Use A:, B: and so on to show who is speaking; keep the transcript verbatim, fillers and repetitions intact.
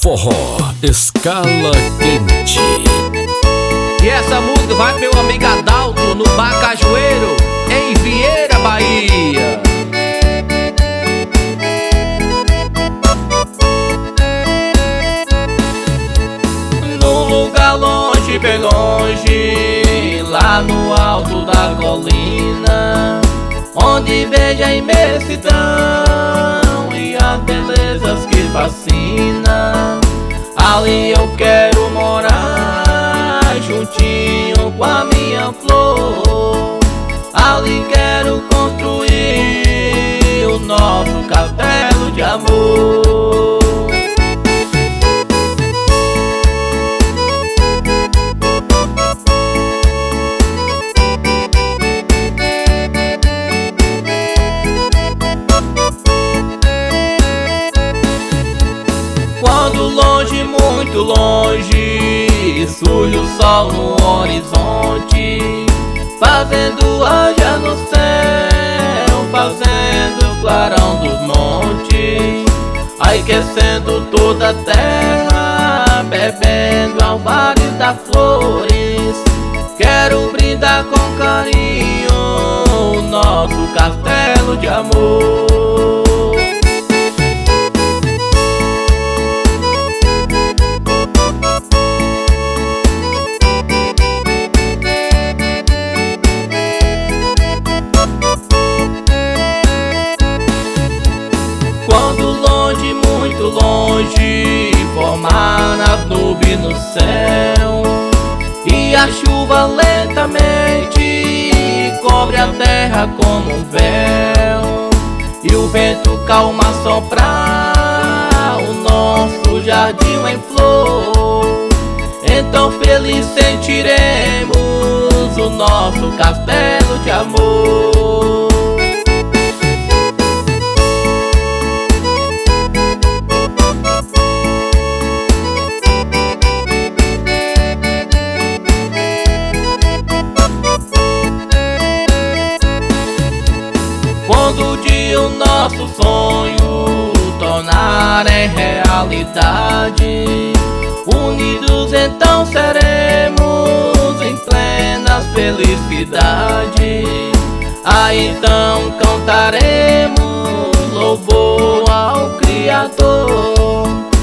A: Forró, escala quente.
B: E essa música vai pro meu amigo Adalto, no Bar Cajueiro, em Vieira, Bahia. Num lugar longe, bem longe, lá no alto da colina, onde vejo a imensidão e as belezas que fascinam, ali eu quero morar, juntinho com a minha flor. Ali quero construir o nosso castelo de amor. Quando longe, muito longe, surge o sol no horizonte, fazendo haja no céu, fazendo clarão dos montes, aquecendo toda a terra, bebendo alvares das flores. Quero brindar com carinho o nosso castelo de amor. Quando longe, muito longe, formar as nuvens no céu, e a chuva lentamente cobre a terra como um véu, e o vento calma a soprar o nosso jardim em flor. Então feliz sentiremos o nosso castelo de amor. Quando o dia o nosso sonho tornar em realidade, unidos então seremos em plena felicidade. Aí então cantaremos louvor ao Criador,